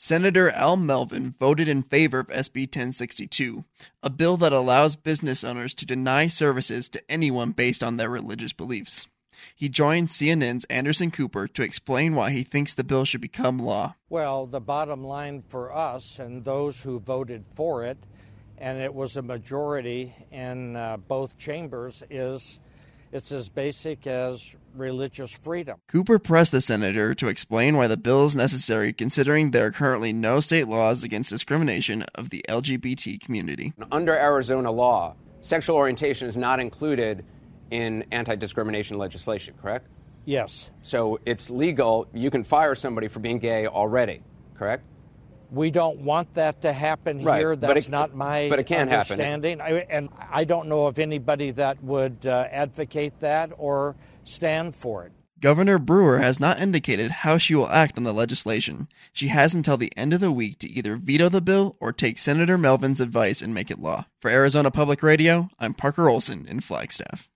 Senator Al Melvin voted in favor of SB 1062, a bill that allows business owners to deny services to anyone based on their religious beliefs. He joined CNN's Anderson Cooper to explain why he thinks the bill should become law. Well, the bottom line for us and those who voted for it, and it was a majority in both chambers, is it's as basic as religious freedom. Cooper pressed the senator to explain why the bill is necessary, considering there are currently no state laws against discrimination of the LGBT community. Under Arizona law, sexual orientation is not included in anti-discrimination legislation, correct? Yes. So it's legal. You can fire somebody for being gay already, correct? We don't want that to happen here. Right. That's not my but it can understanding. And I don't know of anybody that would advocate that or stand for it. Governor Brewer has not indicated how she will act on the legislation. She has until the end of the week to either veto the bill or take Senator Melvin's advice and make it law. For Arizona Public Radio, I'm Parker Olson in Flagstaff.